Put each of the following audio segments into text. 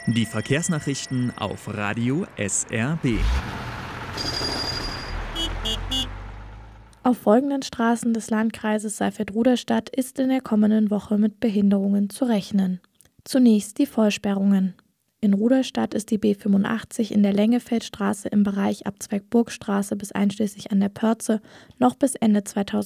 Die Verkehrsnachrichten auf Radio SRB. Auf folgenden Straßen des Landkreises Saalfeld-Ruderstadt ist in der kommenden Woche mit Behinderungen zu rechnen. Zunächst die Vollsperrungen. In Ruderstadt ist die B85 in der Lengefeldstraße im Bereich Abzweig Burgstraße bis einschließlich an der Pörze noch bis Ende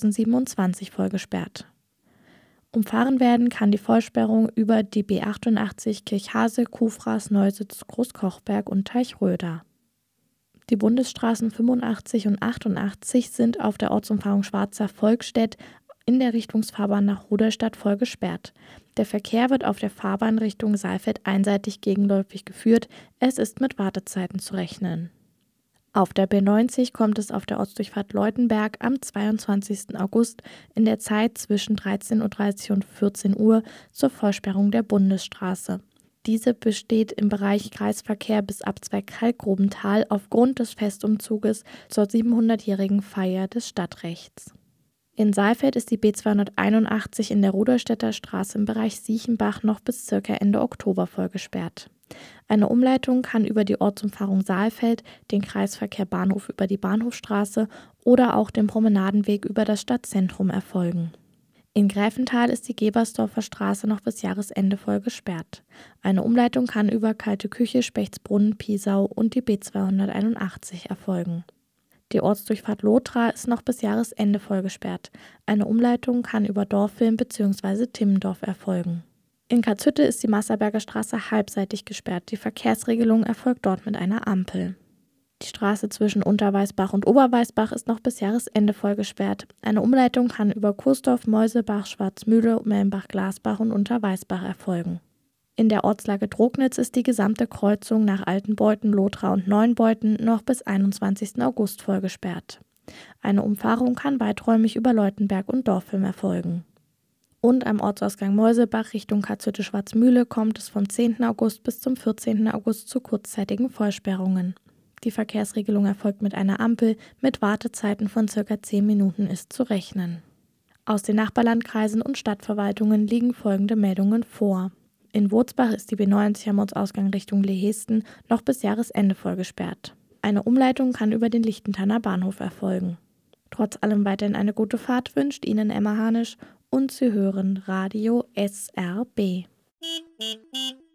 2027 vollgesperrt. Umfahren werden kann die Vollsperrung über die B88 Kirchhase, Kufras, Neusitz, Großkochberg und Teichröder. Die Bundesstraßen 85 und 88 sind auf der Ortsumfahrung Schwarzer-Volkstedt in der Richtungsfahrbahn nach Ruderstadt voll gesperrt. Der Verkehr wird auf der Fahrbahn Richtung Saalfeld einseitig gegenläufig geführt. Es ist mit Wartezeiten zu rechnen. Auf der B90 kommt es auf der Ortsdurchfahrt Leutenberg am 22. August in der Zeit zwischen 13:30 und 14 Uhr zur Vollsperrung der Bundesstraße. Diese besteht im Bereich Kreisverkehr bis Abzweig Kalkgrubental aufgrund des Festumzuges zur 700-jährigen Feier des Stadtrechts. In Saalfeld ist die B281 in der Ruderstädter Straße im Bereich Siechenbach noch bis ca. Ende Oktober vollgesperrt. Eine Umleitung kann über die Ortsumfahrung Saalfeld, den Kreisverkehr Bahnhof über die Bahnhofstraße oder auch den Promenadenweg über das Stadtzentrum erfolgen. In Gräfental ist die Gebersdorfer Straße noch bis Jahresende voll gesperrt. Eine Umleitung kann über Kalte Küche, Spechtsbrunnen, Piesau und die B281 erfolgen. Die Ortsdurchfahrt Lothra ist noch bis Jahresende voll gesperrt. Eine Umleitung kann über Dorfilm bzw. Timmendorf erfolgen. In Katzhütte ist die Masserberger Straße halbseitig gesperrt. Die Verkehrsregelung erfolgt dort mit einer Ampel. Die Straße zwischen Unterweißbach und Oberweißbach ist noch bis Jahresende voll gesperrt. Eine Umleitung kann über Kursdorf, Meusebach, Schwarzmühle, Melmbach, Glasbach und Unterweißbach erfolgen. In der Ortslage Drognitz ist die gesamte Kreuzung nach Altenbeuthen, Lothra und Neuenbeuthen noch bis 21. August voll gesperrt. Eine Umfahrung kann weiträumig über Leutenberg und Dorfilm erfolgen. Und am Ortsausgang Meusebach Richtung Katzhütte-Schwarzmühle kommt es vom 10. August bis zum 14. August zu kurzzeitigen Vollsperrungen. Die Verkehrsregelung erfolgt mit einer Ampel, mit Wartezeiten von ca. 10 Minuten ist zu rechnen. Aus den Nachbarlandkreisen und Stadtverwaltungen liegen folgende Meldungen vor. In Wurzbach ist die B90 am Ortsausgang Richtung Lehesten noch bis Jahresende vollgesperrt. Eine Umleitung kann über den Lichtentanner Bahnhof erfolgen. Trotz allem weiterhin eine gute Fahrt wünscht Ihnen Emma Hanisch und Sie hören Radio SRB.